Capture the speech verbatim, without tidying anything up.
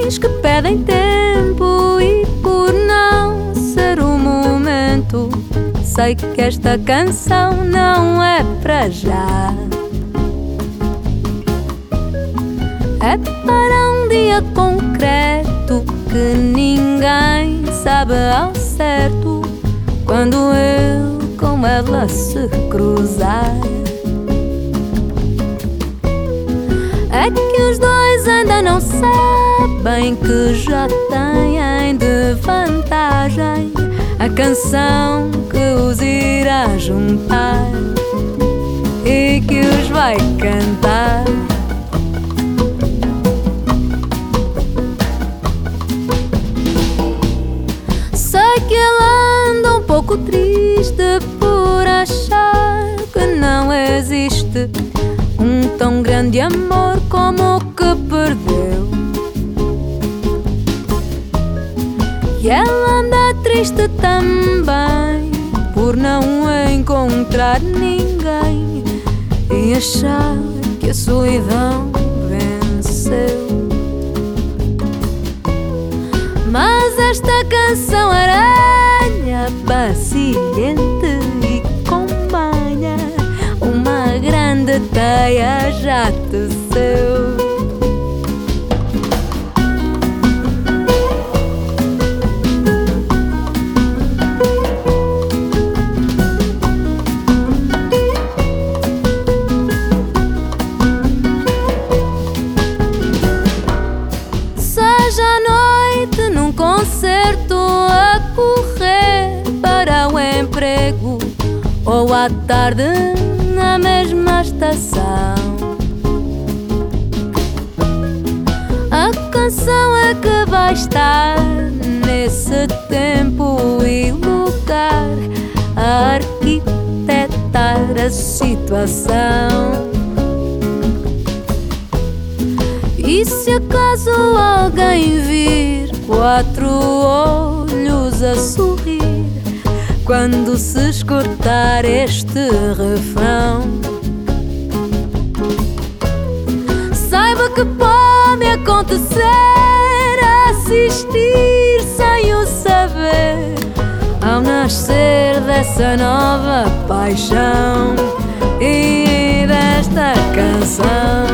canções que pedem tempo e por não ser o momento, sei que esta canção não é para já. É para um dia concreto que ninguém sabe ao certo, quando eu com ela se cruzar. É que os dois ainda não sabem que já têm de vantagem a canção que os irá juntar e que os vai cantar. Sei que ela anda um pouco triste por achar que não existe um tão grande amor como o que perdeu. E ela anda triste também por não encontrar ninguém e achar que a solidão venceu. Mas esta canção aranha, paciente e com manha, uma grande teia já teceu. Seja à noite num concerto, a correr para o emprego, ou à tarde na mesma estação, a canção é que vai estar nesse tempo e lugar a arquitetar a situação. E se acaso alguém vir quatro olhos a sorrir quando se escutar este refrão, saiba que pode acontecer assistir sem o saber ao nascer dessa nova paixão e desta canção.